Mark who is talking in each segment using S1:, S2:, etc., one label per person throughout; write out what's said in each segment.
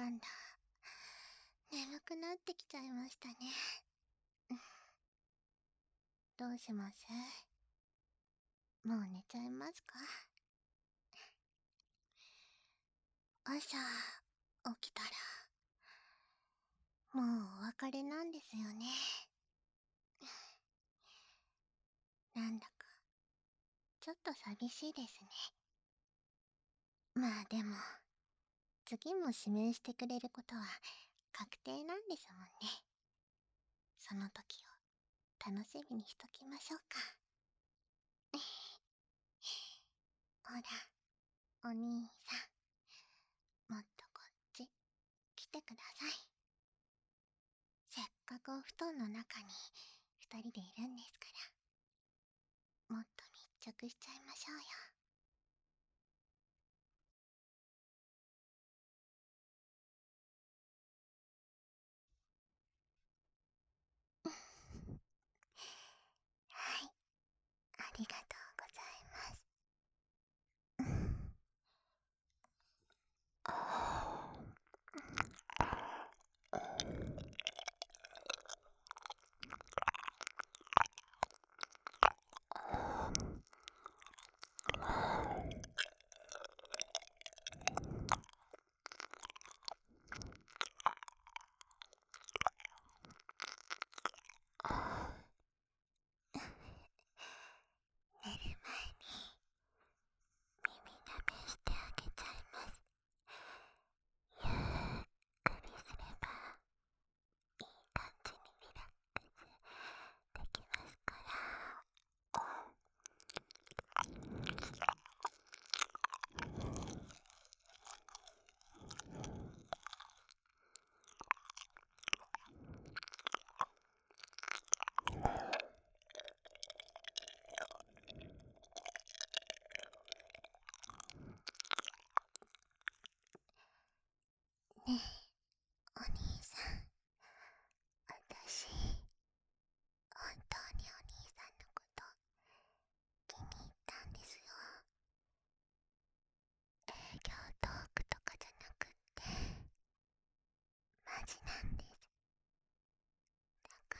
S1: なんだ。眠くなってきちゃいましたね。どうします？もう寝ちゃいますか？朝、起きたら、もうお別れなんですよね。なんだか、ちょっと寂しいですね。まあでも、次も指名してくれることは確定なんですもんね。その時を楽しみにしときましょうか。ほら、お兄さん、もっとこっち来てください。せっかくお布団の中に二人でいるんですから、もっと密着しちゃいましょうよ。はい、ありがとうございます。寝る前に耳舐めしてあげちゃいます。ゆっくりすればいい感じにリラックスできますから。ねえ、お兄さん。私、本当にお兄さんのこと気に入ったんですよ。営業トークとかじゃなくって、マジなんです。だから、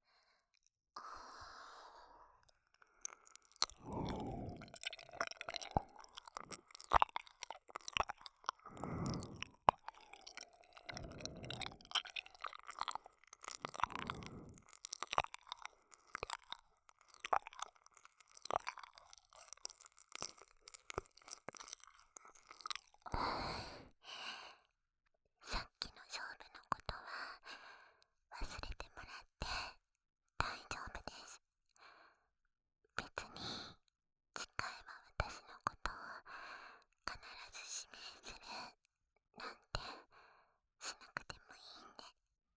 S1: さっきの勝負のことは忘れてもらって大丈夫です。別に次回は私のことを必ず指名するなんてしなくてもいいんで。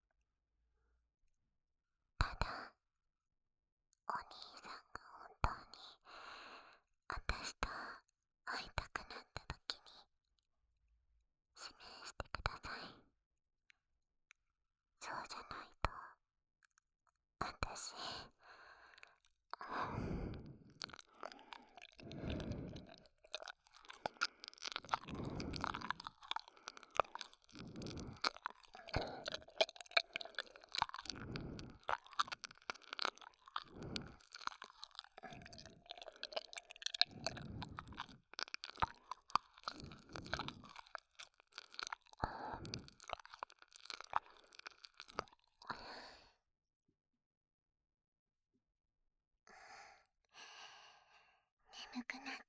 S1: ただ、お兄さんが本当に私と会いたくなった時に指名してください。そうじゃないと私、眠くなっ